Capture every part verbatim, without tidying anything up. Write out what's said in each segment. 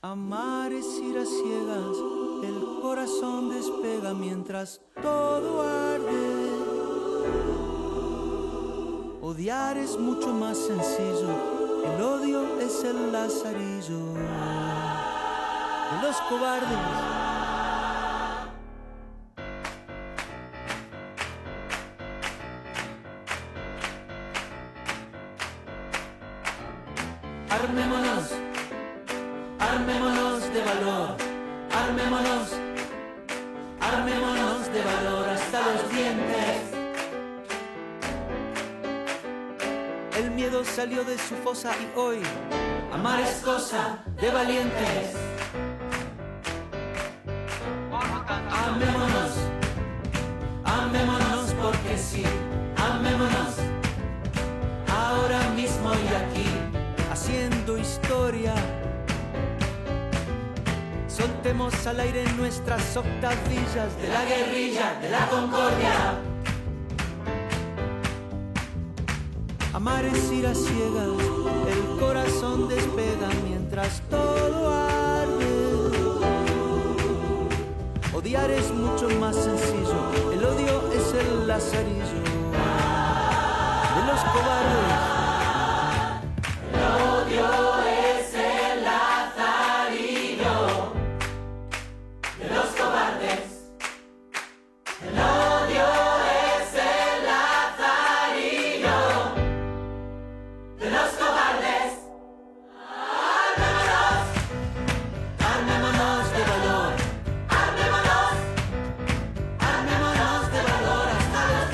Amar es ir a ciegas, el corazón despega mientras todo arde. Odiar es mucho más sencillo, el odio es el lazarillo de los cobardes. Armémonos, armémonos de valor, armémonos, armémonos de valor hasta los dientes. El miedo salió de su fosa y hoy amar es cosa de valientes. Amémonos, amémonos porque sí, amémonos, ahora mismo y aquí, haciendo historia. Soltemos al aire nuestras octavillas de la guerrilla, de la concordia. Amar es ir a ciegas, el corazón despega mientras todo arde. Odiar es mucho más sencillo, el odio es el lazarillo de los cobardes. El odio es el lazarillo de los cobardes. El odio es el lazarillo de los cobardes. Armémonos, armémonos de valor, armémonos, armémonos de valor hasta los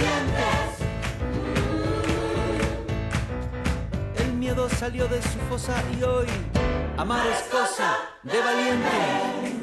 dientes. El miedo salió de su fosa y hoy amar es cosa de valiente.